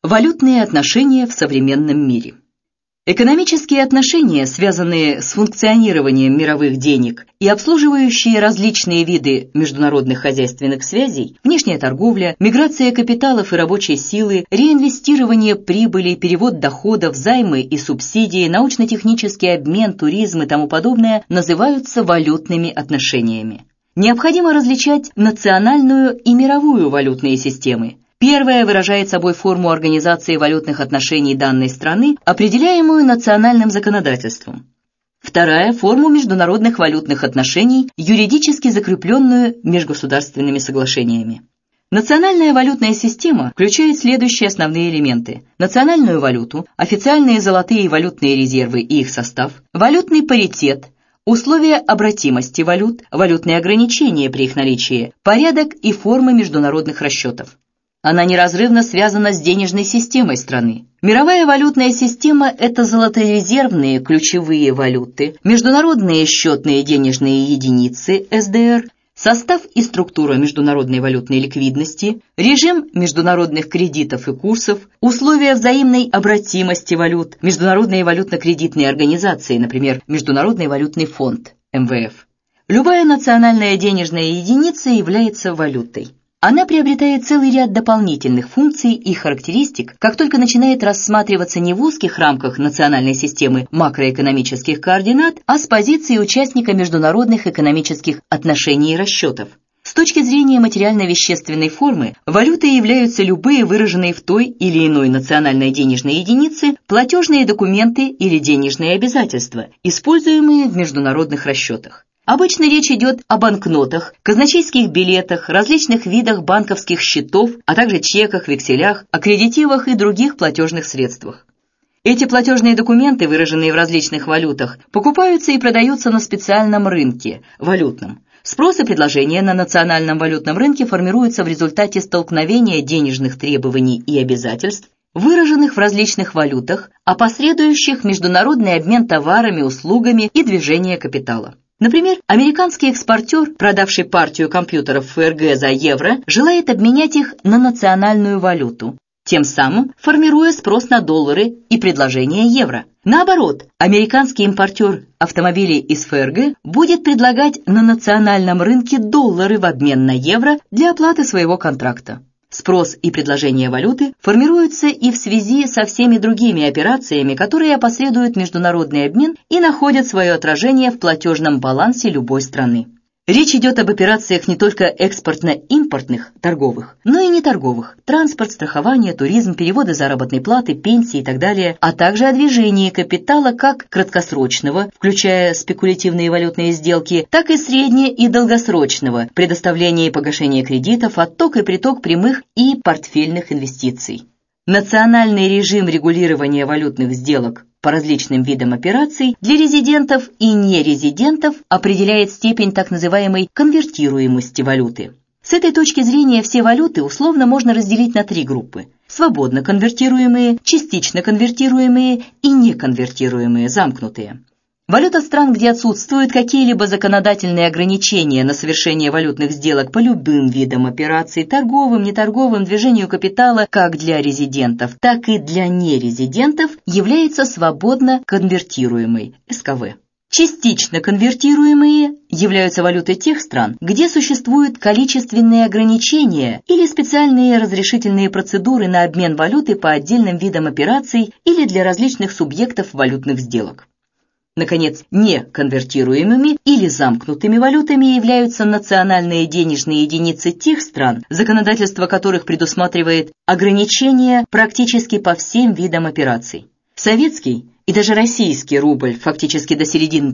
Валютные отношения в современном мире. Экономические отношения, связанные с функционированием мировых денег и обслуживающие различные виды международных хозяйственных связей, внешняя торговля, миграция капиталов и рабочей силы, реинвестирование прибыли, перевод доходов, займы и субсидии, научно-технический обмен, туризм и тому подобное, называются валютными отношениями. Необходимо различать национальную и мировую валютные системы. Первая выражает собой форму организации валютных отношений данной страны, определяемую национальным законодательством. Вторая – форму международных валютных отношений, юридически закрепленную межгосударственными соглашениями. Национальная валютная система включает следующие основные элементы: национальную валюту, официальные золотые и валютные резервы и их состав, валютный паритет, условия обратимости валют, валютные ограничения при их наличии, порядок и формы международных расчетов. Она неразрывно связана с денежной системой страны. Мировая валютная система – это золоторезервные ключевые валюты, международные счетные денежные единицы СДР, состав и структура международной валютной ликвидности, режим международных кредитов и курсов, условия взаимной обратимости валют, международные валютно-кредитные организации, например, Международный валютный фонд, МВФ. Любая национальная денежная единица является валютой. Она приобретает целый ряд дополнительных функций и характеристик, как только начинает рассматриваться не в узких рамках национальной системы макроэкономических координат, а с позиции участника международных экономических отношений и расчетов. С точки зрения материально-вещественной формы, валютой являются любые выраженные в той или иной национальной денежной единице платежные документы или денежные обязательства, используемые в международных расчетах. Обычно речь идет о банкнотах, казначейских билетах, различных видах банковских счетов, а также чеках, векселях, аккредитивах и других платежных средствах. Эти платежные документы, выраженные в различных валютах, покупаются и продаются на специальном рынке, валютном. Спрос и предложение на национальном валютном рынке формируются в результате столкновения денежных требований и обязательств, выраженных в различных валютах, а последующих международный обмен товарами, услугами и движение капитала. Например, американский экспортер, продавший партию компьютеров ФРГ за евро, желает обменять их на национальную валюту, тем самым формируя спрос на доллары и предложение евро. Наоборот, американский импортер автомобилей из ФРГ будет предлагать на национальном рынке доллары в обмен на евро для оплаты своего контракта. Спрос и предложение валюты формируются и в связи со всеми другими операциями, которые опосредуют международный обмен и находят свое отражение в платежном балансе любой страны. Речь идет об операциях не только экспортно-импортных, торговых, но и неторговых: транспорт, страхование, туризм, переводы заработной платы, пенсии и так далее, а также о движении капитала как краткосрочного, включая спекулятивные валютные сделки, так и средне- и долгосрочного, предоставление и погашение кредитов, отток и приток прямых и портфельных инвестиций. Национальный режим регулирования валютных сделок по различным видам операций для резидентов и нерезидентов определяет степень так называемой конвертируемости валюты. С этой точки зрения все валюты условно можно разделить на три группы: свободно конвертируемые, частично конвертируемые и неконвертируемые, замкнутые. Валюта стран, где отсутствуют какие-либо законодательные ограничения на совершение валютных сделок по любым видам операций, торговым, неторговым, движению капитала, как для резидентов, так и для нерезидентов, является свободно конвертируемой, СКВ. Частично конвертируемые являются валютой тех стран, где существуют количественные ограничения или специальные разрешительные процедуры на обмен валюты по отдельным видам операций или для различных субъектов валютных сделок. Наконец, неконвертируемыми или замкнутыми валютами являются национальные денежные единицы тех стран, законодательство которых предусматривает ограничения практически по всем видам операций. Советский и даже российский рубль фактически до середины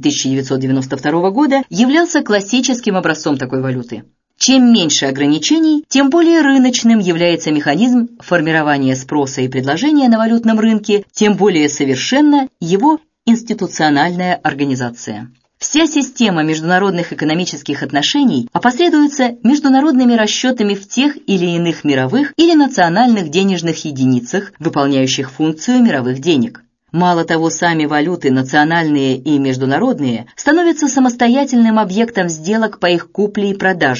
1992 года являлся классическим образцом такой валюты. Чем меньше ограничений, тем более рыночным является механизм формирования спроса и предложения на валютном рынке, тем более совершенна его институциональная организация. Вся система международных экономических отношений опосредуется международными расчетами в тех или иных мировых или национальных денежных единицах, выполняющих функцию мировых денег. Мало того, сами валюты, национальные и международные, становятся самостоятельным объектом сделок по их купле и продаже.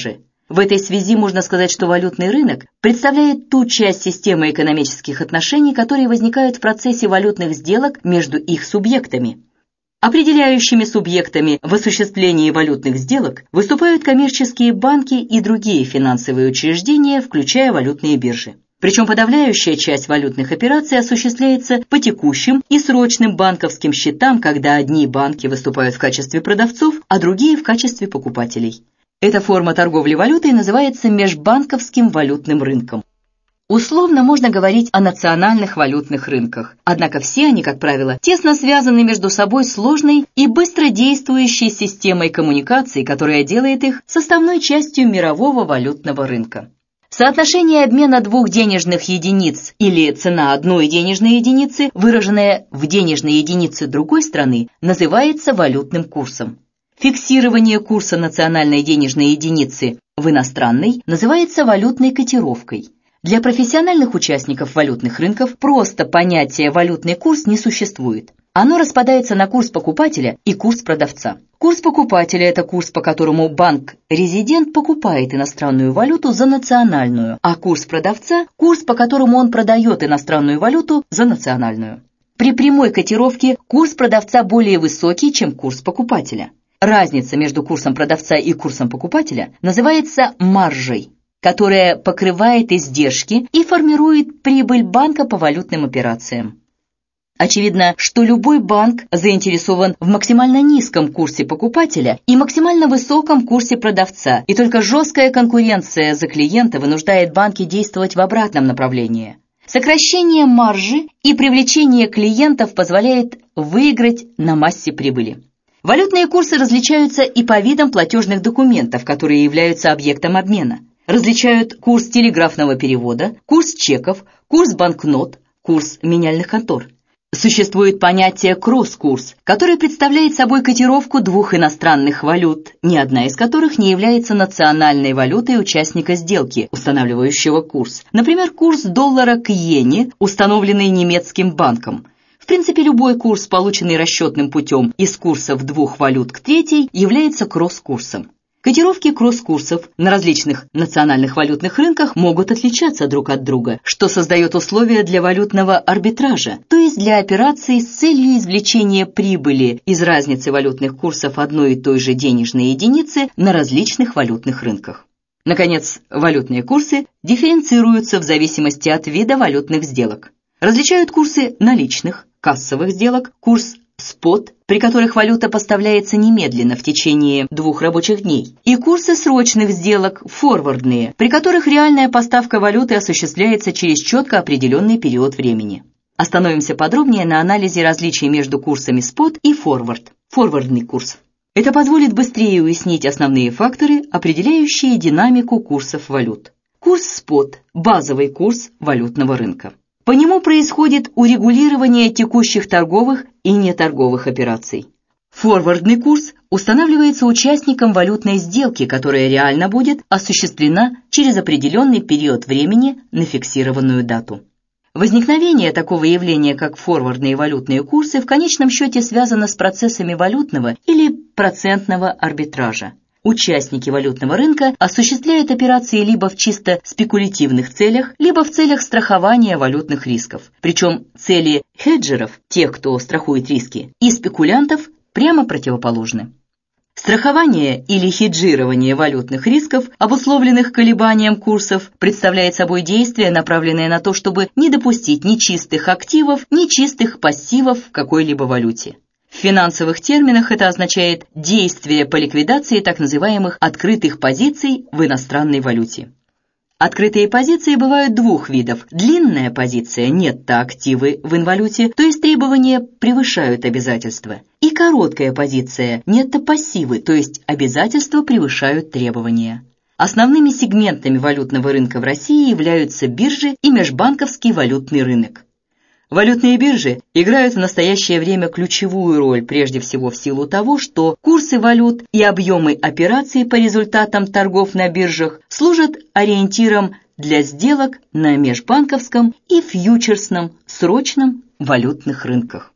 В этой связи можно сказать, что валютный рынок представляет ту часть системы экономических отношений, которые возникают в процессе валютных сделок между их субъектами. Определяющими субъектами в осуществлении валютных сделок выступают коммерческие банки и другие финансовые учреждения, включая валютные биржи. Причем подавляющая часть валютных операций осуществляется по текущим и срочным банковским счетам, когда одни банки выступают в качестве продавцов, а другие в качестве покупателей. Эта форма торговли валютой называется межбанковским валютным рынком. Условно можно говорить о национальных валютных рынках, однако все они, как правило, тесно связаны между собой сложной и быстро действующей системой коммуникаций, которая делает их составной частью мирового валютного рынка. Соотношение обмена двух денежных единиц или цена одной денежной единицы, выраженная в денежной единице другой страны, называется валютным курсом. Фиксирование курса национальной денежной единицы в иностранной называется валютной котировкой. Для профессиональных участников валютных рынков просто понятие «валютный курс» не существует. Оно распадается на курс покупателя и курс продавца. Курс покупателя – это курс, по которому банк-резидент покупает иностранную валюту за национальную, а курс продавца – курс, по которому он продает иностранную валюту за национальную. При прямой котировке курс продавца более высокий, чем курс покупателя. Разница между курсом продавца и курсом покупателя называется маржей, которая покрывает издержки и формирует прибыль банка по валютным операциям. Очевидно, что любой банк заинтересован в максимально низком курсе покупателя и максимально высоком курсе продавца, и только жесткая конкуренция за клиента вынуждает банки действовать в обратном направлении. Сокращение маржи и привлечение клиентов позволяет выиграть на массе прибыли. Валютные курсы различаются и по видам платежных документов, которые являются объектом обмена. Различают курс телеграфного перевода, курс чеков, курс банкнот, курс меняльных контор. Существует понятие кросс-курс, который представляет собой котировку двух иностранных валют, ни одна из которых не является национальной валютой участника сделки, устанавливающего курс. Например, курс доллара к иене, установленный немецким банком. В принципе, любой курс, полученный расчетным путем из курсов двух валют к третьей, является кросс-курсом. Котировки кросс-курсов на различных национальных валютных рынках могут отличаться друг от друга, что создает условия для валютного арбитража, то есть для операций с целью извлечения прибыли из разницы валютных курсов одной и той же денежной единицы на различных валютных рынках. Наконец, валютные курсы дифференцируются в зависимости от вида валютных сделок. Различают курсы наличных, кассовых сделок, курс спот, при которых валюта поставляется немедленно в течение 2 рабочих дней, и курсы срочных сделок, форвардные, при которых реальная поставка валюты осуществляется через четко определенный период времени. Остановимся подробнее на анализе различий между курсами спот и форвард, форвардный курс. Это позволит быстрее уяснить основные факторы, определяющие динамику курсов валют. Курс спот – базовый курс валютного рынка. По нему происходит урегулирование текущих торговых и неторговых операций. Форвардный курс устанавливается участником валютной сделки, которая реально будет осуществлена через определенный период времени на фиксированную дату. Возникновение такого явления, как форвардные валютные курсы, в конечном счете связано с процессами валютного или процентного арбитража. Участники валютного рынка осуществляют операции либо в чисто спекулятивных целях, либо в целях страхования валютных рисков. Причем цели хеджеров, тех, кто страхует риски, и спекулянтов прямо противоположны. Страхование или хеджирование валютных рисков, обусловленных колебанием курсов, представляет собой действие, направленное на то, чтобы не допустить ни чистых активов, ни чистых пассивов в какой-либо валюте. В финансовых терминах это означает действие по ликвидации так называемых открытых позиций в иностранной валюте. Открытые позиции бывают двух видов. Длинная позиция – нетто активы в инвалюте, то есть требования превышают обязательства. И короткая позиция – нетто пассивы, то есть обязательства превышают требования. Основными сегментами валютного рынка в России являются биржи и межбанковский валютный рынок. Валютные биржи играют в настоящее время ключевую роль прежде всего в силу того, что курсы валют и объемы операций по результатам торгов на биржах служат ориентиром для сделок на межбанковском и фьючерсном срочном валютных рынках.